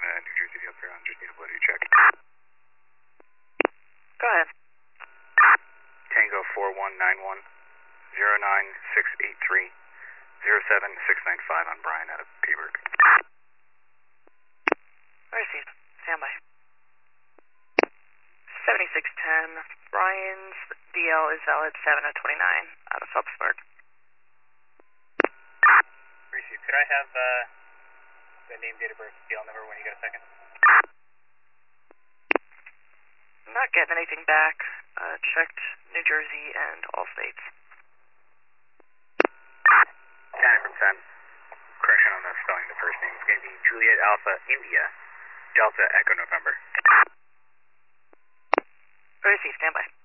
New Jersey up here. I just need a bloody check. Go ahead. Tango 4191 09683 07695 on Brian out of Peaburg. Received. Standby. 7610. Brian's DL is valid 7 of 29 out of Phelpsburg. Received. Could I have the name, date of birth, DL number when you get a second? I'm not getting anything back. Checked New Jersey and all states. 10 from 10. Correction on the spelling of the first name. It's going to be Juliet Alpha India Delta Echo November. Received. Standby.